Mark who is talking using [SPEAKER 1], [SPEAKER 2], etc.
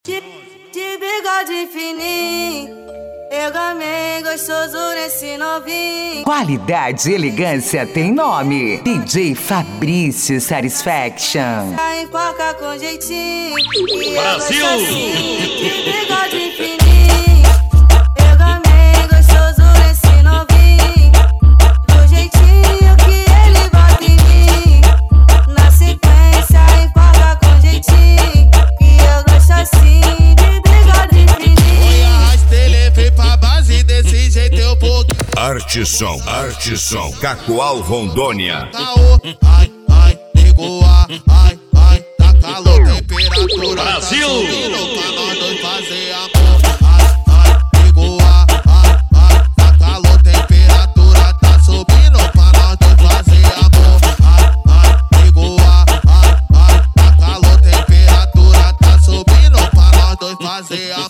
[SPEAKER 1] De bigode fininho, pega bem gostoso nesse novinho.
[SPEAKER 2] Qualidade e elegância tem nome. DJ Fabrício Satisfaction.
[SPEAKER 1] Sai em coca com jeitinho.
[SPEAKER 3] Brasil!
[SPEAKER 1] De bigode fininho, pega bem gostoso nesse novinho. Do jeitinho que ele bota em mim. Na sequência em coca com jeitinho. E eu gosto assim.
[SPEAKER 4] Artisson, Cacoal, Rondônia.
[SPEAKER 5] Ai, ai, ligou ai, tá calor, temperatura
[SPEAKER 3] Brasil!
[SPEAKER 5] tá subindo pra nós dois fazer amor. Ai, ligou ai, tá calor, temperatura tá subindo pra nós dois fazer amor. Ai, ligou ai, tá calor, temperatura tá subindo pra nós dois fazer amor.